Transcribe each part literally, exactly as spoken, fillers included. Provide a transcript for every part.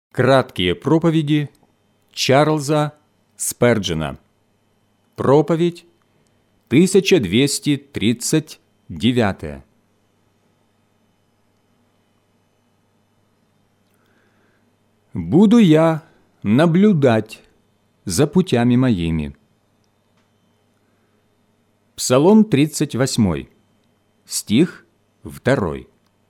Краткие проповеди Чарльза Сперджена. Проповедь тысяча двести тридцать девятая. «Буду я наблюдать за путями моими». Псалом тридцать восьмой, стих второй.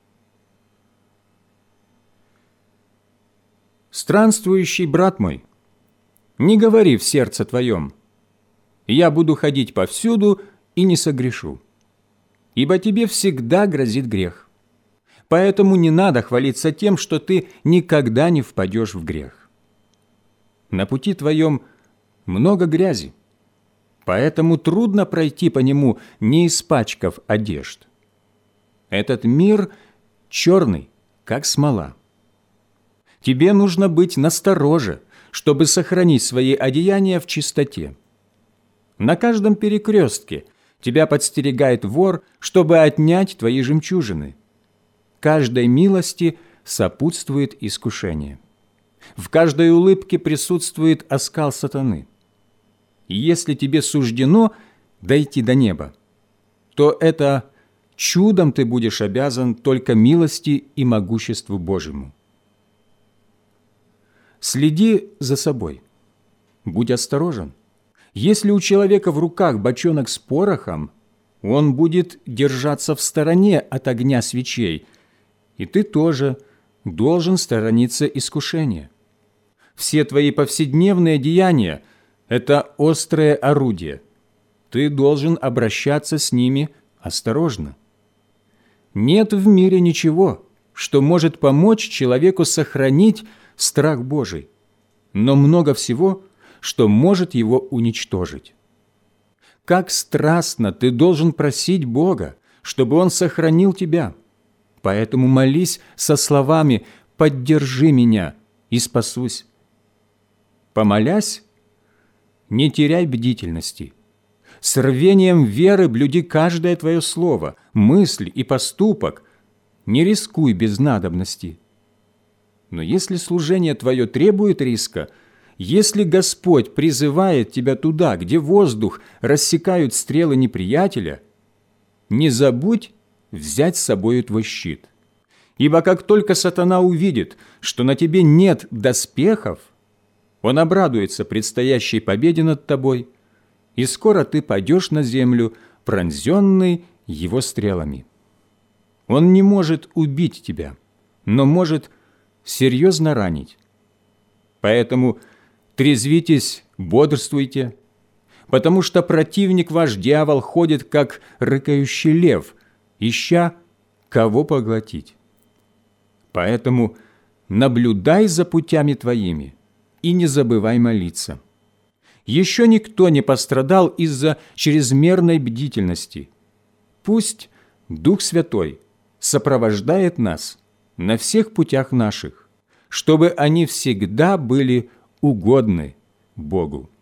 «Странствующий брат мой, не говори в сердце твоем: я буду ходить повсюду и не согрешу, ибо тебе всегда грозит грех. Поэтому не надо хвалиться тем, что ты никогда не впадешь в грех. На пути твоем много грязи, поэтому трудно пройти по нему, не испачкав одежд. Этот мир черный, как смола. Тебе нужно быть настороже, чтобы сохранить свои одеяния в чистоте. На каждом перекрестке тебя подстерегает вор, чтобы отнять твои жемчужины. Каждой милости сопутствует искушение. В каждой улыбке присутствует оскал сатаны. И если тебе суждено дойти до неба, то это чудом ты будешь обязан только милости и могуществу Божьему. Следи за собой. Будь осторожен. Если у человека в руках бочонок с порохом, он будет держаться в стороне от огня свечей, и ты тоже должен сторониться искушения. Все твои повседневные деяния – это острое орудие. Ты должен обращаться с ними осторожно. Нет в мире ничего, что может помочь человеку сохранить страх Божий, но много всего, что может его уничтожить. Как страстно ты должен просить Бога, чтобы Он сохранил тебя. Поэтому молись со словами: «Поддержи меня, и спасусь». Помолясь, не теряй бдительности. С рвением веры блюди каждое твое слово, мысль и поступок. Не рискуй без надобности. Но если служение твое требует риска, если Господь призывает тебя туда, где воздух рассекают стрелы неприятеля, не забудь взять с собою твой щит. Ибо как только сатана увидит, что на тебе нет доспехов, он обрадуется предстоящей победе над тобой, и скоро ты падешь на землю, пронзенный его стрелами. Он не может убить тебя, но может серьезно ранить. Поэтому трезвитесь, бодрствуйте, потому что противник ваш дьявол ходит, как рыкающий лев, ища кого поглотить. Поэтому наблюдай за путями твоими и не забывай молиться. Еще никто не пострадал из-за чрезмерной бдительности. Пусть Дух Святой сопровождает нас на всех путях наших, чтобы они всегда были угодны Богу.